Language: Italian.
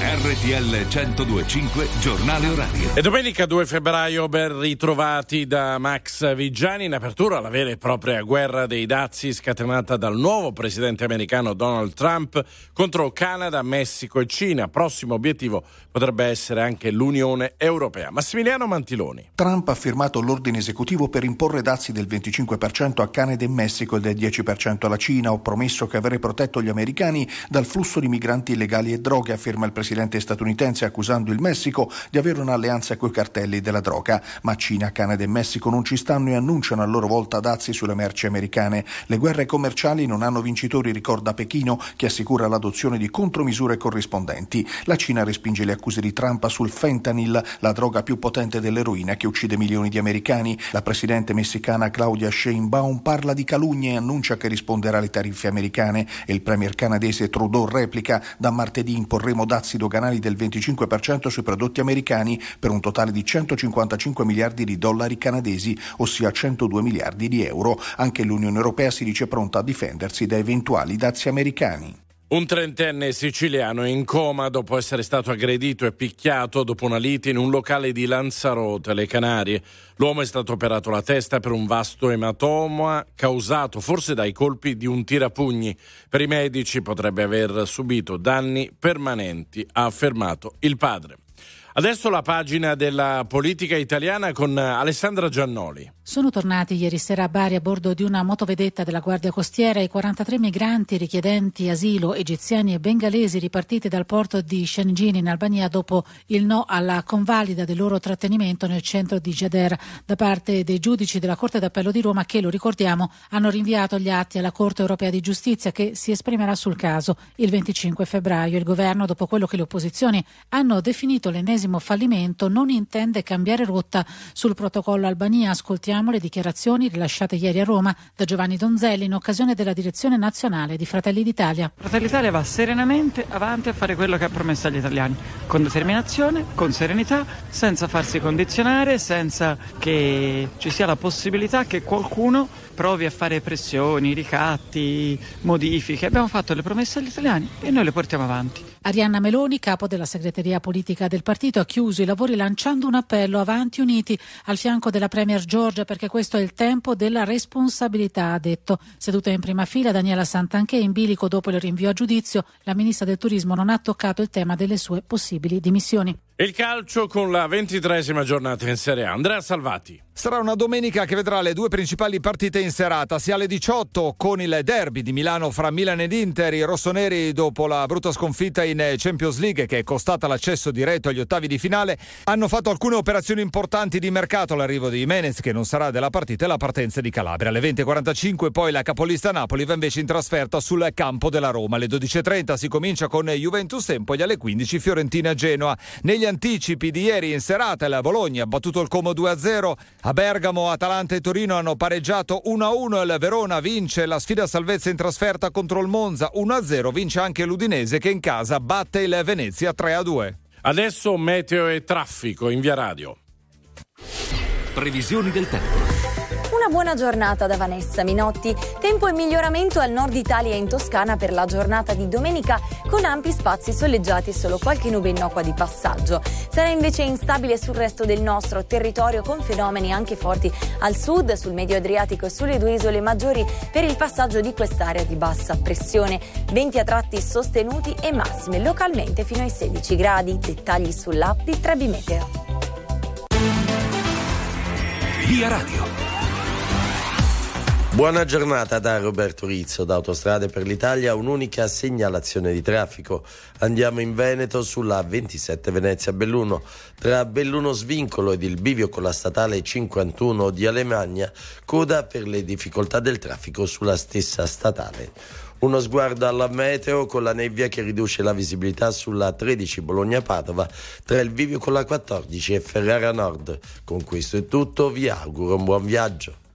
RTL 102.5 Giornale Orario. E domenica 2 febbraio ben ritrovati da Max Vigiani. In apertura la vera e propria guerra dei dazi scatenata dal nuovo presidente americano Donald Trump contro Canada, Messico e Cina. Prossimo obiettivo potrebbe essere anche l'Unione Europea. Massimiliano Mantiloni. Trump ha firmato l'ordine esecutivo per imporre dazi del 25% a Canada e Messico e del 10% alla Cina. Ho promesso che avrei protetto gli americani dal flusso di migranti illegali e droghe, afferma il presidente statunitense, accusando il Messico di avere un'alleanza coi cartelli della droga. Ma Cina, Canada e Messico non ci stanno e annunciano a loro volta dazi sulle merci americane. Le guerre commerciali non hanno vincitori, ricorda Pechino, che assicura l'adozione di contromisure corrispondenti. La Cina respinge le accuse di Trump sul fentanyl, la droga più potente dell'eroina che uccide milioni di americani. La presidente messicana Claudia Sheinbaum parla di calunnie e annuncia che risponderà alle tariffe americane. E il premier canadese Trudeau replica: da martedì imporremo dazi doganali del 25% sui prodotti americani per un totale di 155 miliardi di dollari canadesi, ossia 102 miliardi di euro. Anche l'Unione Europea si dice pronta a difendersi da eventuali dazi americani. Un trentenne siciliano è in coma dopo essere stato aggredito e picchiato dopo una lite in un locale di Lanzarote, le Canarie. L'uomo è stato operato alla testa per un vasto ematoma causato forse dai colpi di un tirapugni. Per i medici potrebbe aver subito danni permanenti, ha affermato il padre. Adesso la pagina della politica italiana con Alessandra Giannoli. Sono tornati ieri sera a Bari a bordo di una motovedetta della Guardia Costiera i 43 migranti richiedenti asilo egiziani e bengalesi ripartiti dal porto di Shengjin in Albania dopo il no alla convalida del loro trattenimento nel centro di Gjader da parte dei giudici della Corte d'Appello di Roma che, lo ricordiamo, hanno rinviato gli atti alla Corte Europea di Giustizia che si esprimerà sul caso il 25 febbraio. Il governo, dopo quello che le opposizioni hanno definito l'ennesimo fallimento, non intende cambiare rotta sul protocollo Albania. Ascoltiamo le dichiarazioni rilasciate ieri a Roma da Giovanni Donzelli in occasione della direzione nazionale di Fratelli d'Italia. Fratelli d'Italia va serenamente avanti a fare quello che ha promesso agli italiani, con determinazione, con serenità, senza farsi condizionare, senza che ci sia la possibilità che qualcuno provi a fare pressioni, ricatti, modifiche. Abbiamo fatto le promesse agli italiani e noi le portiamo avanti. Arianna Meloni, capo della segreteria politica del partito, ha chiuso i lavori lanciando un appello avanti uniti al fianco della Premier Giorgia, perché questo è il tempo della responsabilità, ha detto. Seduta in prima fila Daniela Santanchè, in bilico dopo il rinvio a giudizio, la ministra del turismo non ha toccato il tema delle sue possibili dimissioni. Il calcio con la 23esima giornata in Serie A. Andrea Salvati. Sarà una domenica che vedrà le due principali partite in serata, sia alle 18 con il derby di Milano fra Milan ed Inter. I rossoneri, dopo la brutta sconfitta in Champions League che è costata l'accesso diretto agli ottavi di finale, hanno fatto alcune operazioni importanti di mercato: l'arrivo di Jimenez, che non sarà della partita, e la partenza di Calabria. Alle 20.45 poi la capolista Napoli va invece in trasferta sul campo della Roma. Alle 12.30 si comincia con Juventus Empoli, alle 15 Fiorentina Genoa. Negli anticipi di ieri in serata il Bologna ha battuto il Como 2-0, a Bergamo Atalanta e Torino hanno pareggiato 1-1, il Verona vince la sfida a salvezza in trasferta contro il Monza 1-0, vince anche l'Udinese che in casa batte il Venezia 3-2. Adesso meteo e traffico in Via Radio. Previsioni del tempo. Una buona giornata da Vanessa Minotti. Tempo in miglioramento al nord Italia e in Toscana per la giornata di domenica, con ampi spazi soleggiati e solo qualche nube innocua di passaggio. Sarà invece instabile sul resto del nostro territorio, con fenomeni anche forti al sud, sul Medio Adriatico e sulle due isole maggiori per il passaggio di quest'area di bassa pressione. Venti a tratti sostenuti e massime localmente fino ai 16 gradi. Dettagli sull'app di Trebi Meteo. Via Radio. Buona giornata da Roberto Rizzo, da Autostrade per l'Italia, un'unica segnalazione di traffico. Andiamo in Veneto sulla 27 Venezia-Belluno, tra Belluno Svincolo ed il bivio con la statale 51 di Alemagna, coda per le difficoltà del traffico sulla stessa statale. Uno sguardo alla meteo con la nebbia che riduce la visibilità sulla 13 Bologna-Padova, tra il bivio con la 14 e Ferrara Nord. Con questo è tutto, vi auguro un buon viaggio.